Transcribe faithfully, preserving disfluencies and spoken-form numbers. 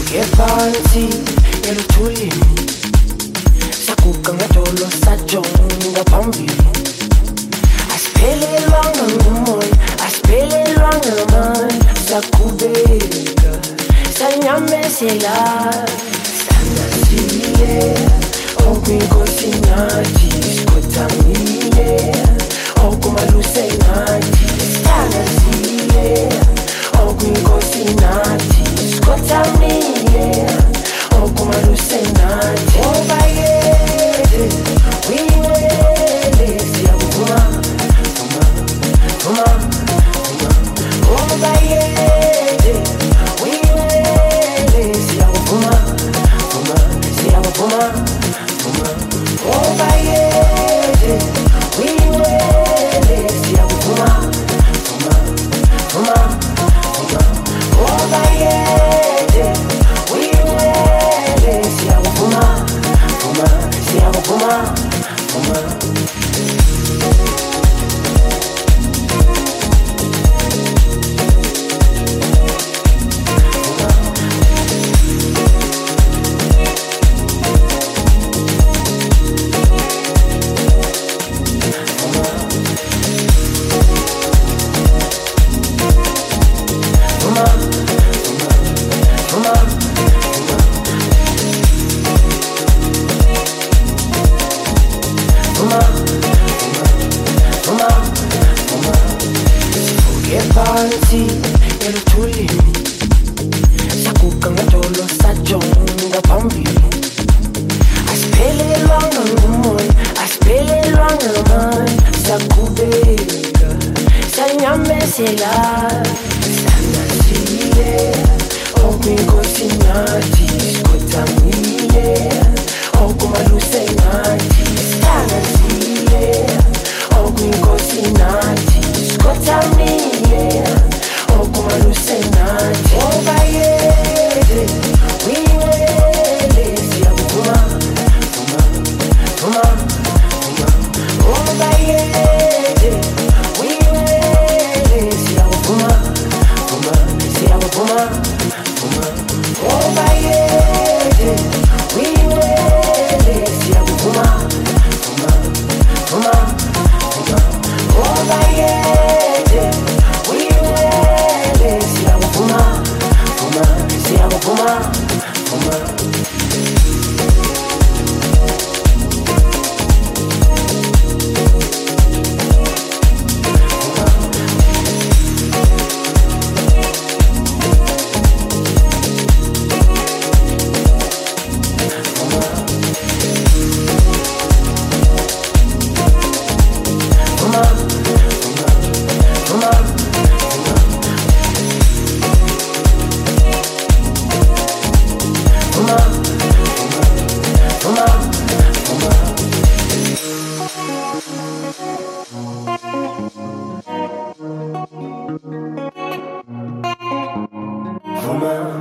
phansi eluthulini saguqa ngadolo sajonga phambili asiphelelwanga ngumoya asiphelelwanga ngamandla saqhubeka sanyamezela sanazile okwinkosi nathi sikhothamile okumaluse nathi sanazile okwinkosi nathi sikhothamile okumaluse nathi oba yede winele siyavuma vuma vuma vuma oba yede winele siyavuma vuma siyavuma vuma oba yede winele siyavuma vuma vuma vuma oba yede winele siyavuma vuma siyavuma vuma phansi eluthulini saguqa ngadolo sajonga phambili asiphelelwanga ngumoya asiphelelwanga ngamandla saqhubeka sanyamezela sanazile okwinkosi nathi sikhothamile okumaluse nathi sanazile okwinkosi nathi sikhothamile okumaluse nathi oba yede winele siyavuma vuma vuma vuma oba yede winele siyavuma vuma siyavuma vuma oba yede winele siyavuma vuma vuma vuma oba yede winele siyavuma vuma siyavuma vuma Vuma